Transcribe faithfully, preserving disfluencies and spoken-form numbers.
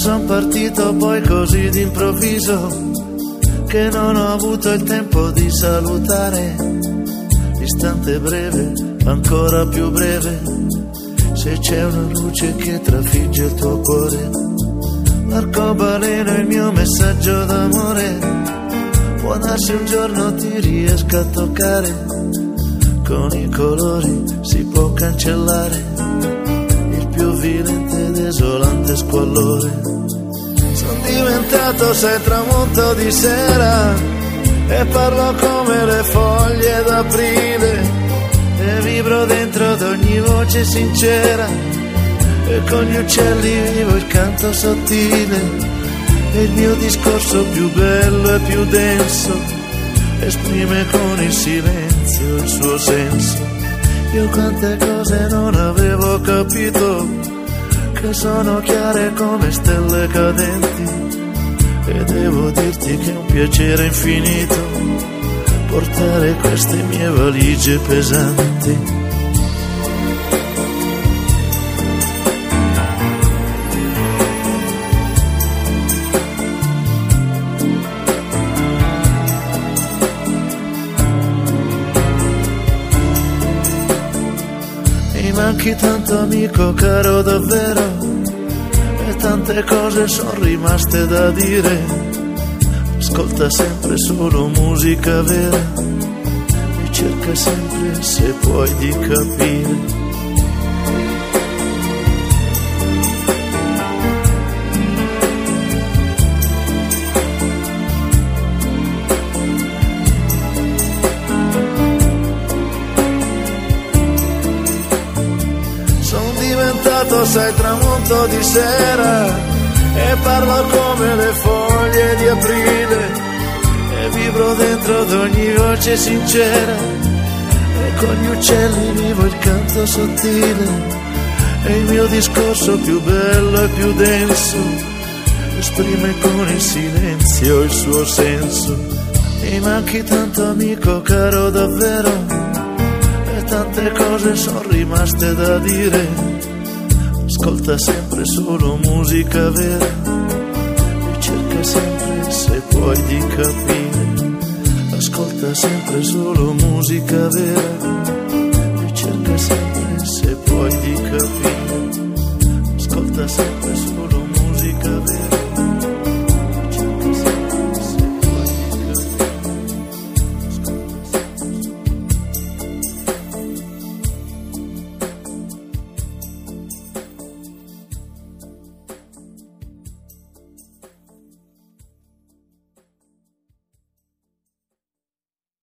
son partito poi così d'improvviso che non ho avuto il tempo di salutare. Istante breve, ancora più breve, se c'è una luce che trafigge il tuo cuore. L'arcobaleno è il mio messaggio d'amore, può darsi un giorno ti riesca a toccare. Con i colori si può cancellare il più violento e desolante squallore. Sono diventato sei tramonto di sera e parlo come le foglie d'aprile e vibro dentro ad ogni voce sincera e con gli uccelli vivo il canto sottile e il mio discorso più bello e più denso esprime con il silenzio il suo senso. Io quante cose non avevo capito, che sono chiare come stelle cadenti, e devo dirti che è un piacere infinito portare queste mie valigie pesanti. Mi manchi tanto amico caro davvero, e tante cose sono rimaste da dire. Ascolta sempre solo musica vera e cerca sempre se puoi di capire. Sai tramonto di sera e parlo come le foglie di aprile e vibro dentro ad ogni voce sincera e con gli uccelli vivo il canto sottile e il mio discorso più bello e più denso esprime con il silenzio il suo senso. Mi manchi tanto amico caro davvero, e tante cose sono rimaste da dire. Ascolta sempre solo musica vera e cerca sempre se puoi di capire. Ascolta sempre solo musica vera e cerca sempre se puoi di capire. Ascolta sempre